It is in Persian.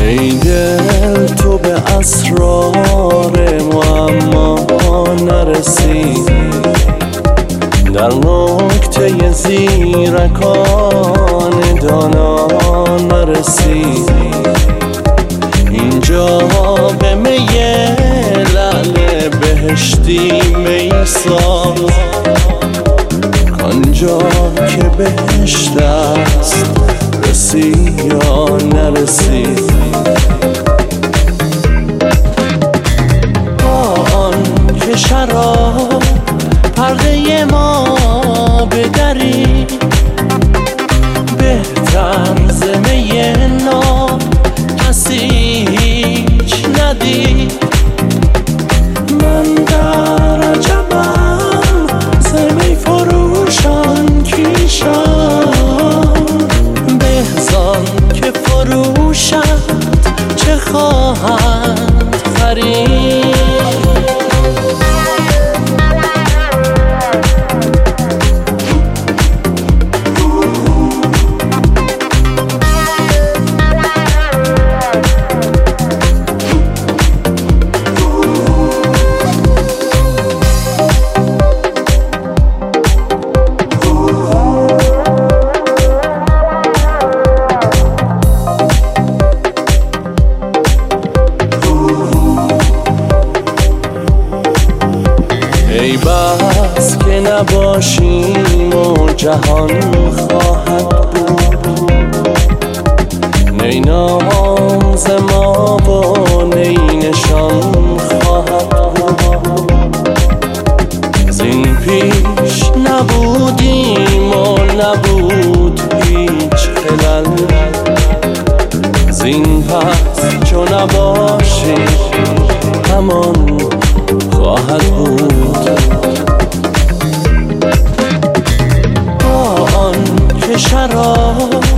ای دل تو به اسرار معما نرسی، در نکته زیرکان دانا نرسی. اینجا به می لعل بهشتی میسا، آنجا که بهشت است رسی یا نرسی. آن که شراب پرده ما بدری، بهتر ز می ناب کسی هیچ ندید. من در عجبم ز می فروشان کیشان، بهزان که فروشد چه خواهند خرید. ای بس که نباشیم و جهان خواهد بود، نی نام ز ما و نی نشان خواهد بود. زین پیش نبودیم و نبود هیچ خلل، زین پس چو نباشیم همان خواهد بود. آن که شراب